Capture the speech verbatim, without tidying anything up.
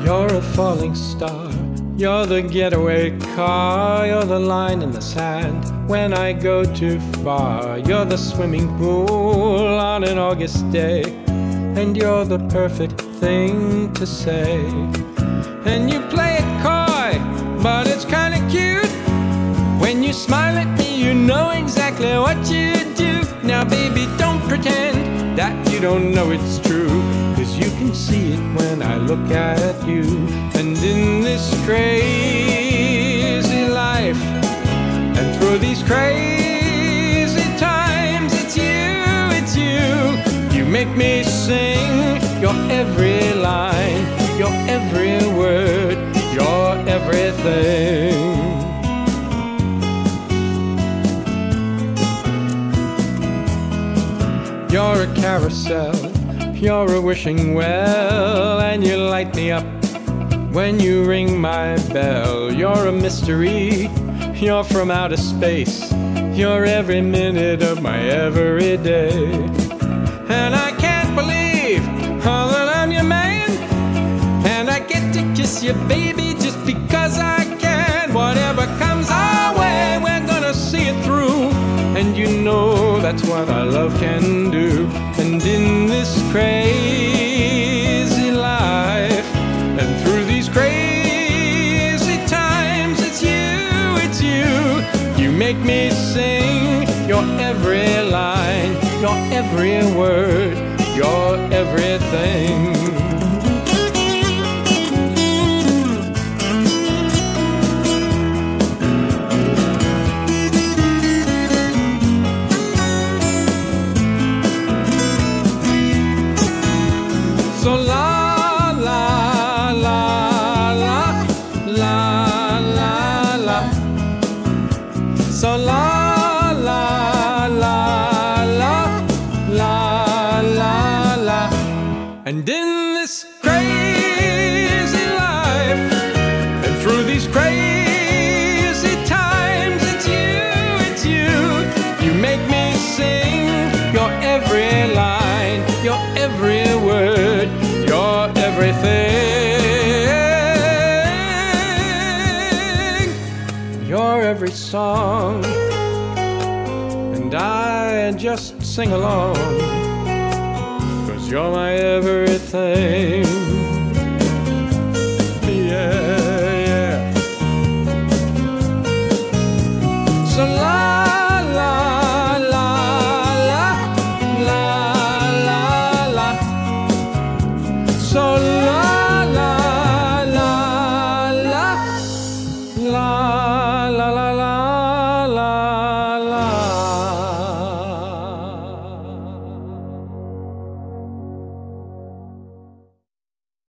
You're a falling star, you're the getaway car, you're the line in the sand when I go too far. You're the swimming pool on an August day, and you're the perfect thing to say. And you play it coy, but it's kinda cute. When you smile at me, you know exactly what you do. Now baby, don't pretend that you don't know it's true, 'cause you can see it when I look at you. And in this crazy life, and through these crazy times, it's you, it's you. You make me sing your every line, your every word, your everything. You're a carousel, you're a wishing well, and you light me up when you ring my bell. You're a mystery, you're from outer space, you're every minute of my every day. And I can't believe oh, that I'm your man, and I get to kiss you, baby, just because I can. Whatever comes our way, we're gonna see it through, and you know that's what our love can do. And in this crazy life, and through these crazy times, it's you, it's you. You make me sing your every line, your every word, your everything. So la la la la la la la. So la la la la la la la. And in this crazy life, and through these crazy times, it's you, it's you. You make me sing your every line, your every word, your everything, your every song. And I just sing along, 'cause you're my everything.